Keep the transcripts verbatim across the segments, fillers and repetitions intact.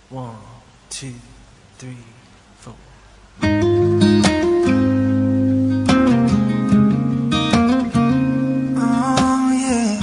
One, two, three, four. Oh yeah.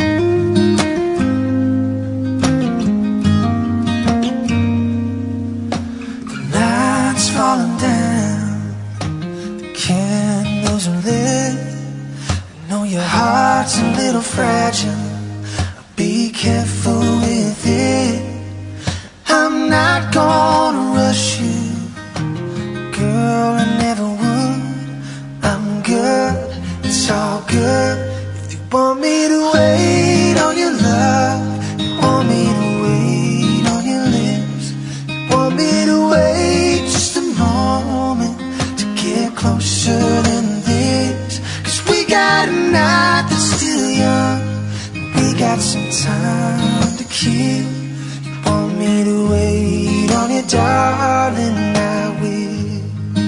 The night's falling down, the candles are lit. I know your heart's a little fragile, be careful with it. I'm not gonna rush you, girl, I never would. I'm good, it's all good. If you want me to wait on your love, you want me to wait on your lips, you want me to wait just a moment to get closer than this. Cause we got a night that's still young, we got some time to kill. Want me to wait on you, darling, I will.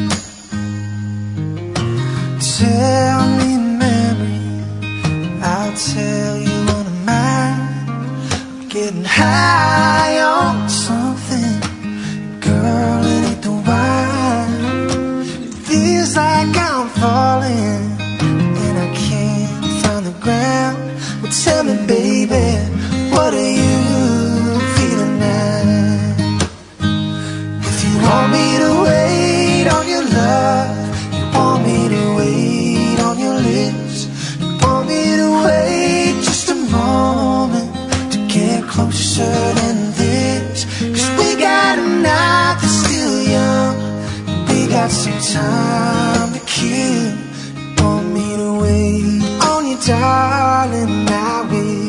Tell me memory, I'll tell you one of mine. I'm getting high on something, girl, it ain't the wine. It feels like I'm falling and I can't find the ground. Well, tell me, baby, what are you feeling now? If you want me to wait on your love, you want me to wait on your lips, you want me to wait just a moment to get closer than this. Cause we got a night that's still young, and we got some time to kill. You want me to wait on you, darling, I will.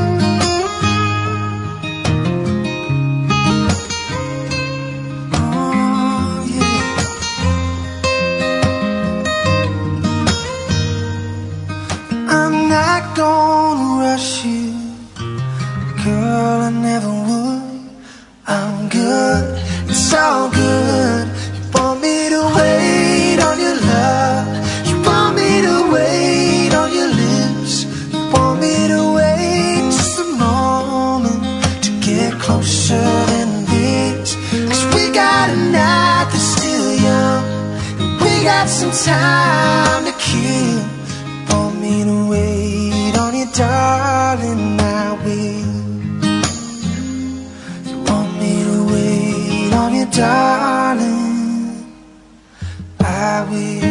Not gonna rush you, girl, I never would. I'm good, it's all good. You want me to wait on your love, you want me to wait on your lips, you want me to wait just a moment to get closer than this. Cause we got a night that's still young, and we got some time to kill. Want me to wait on you, darling, I will. You want me to wait on you, darling, I will.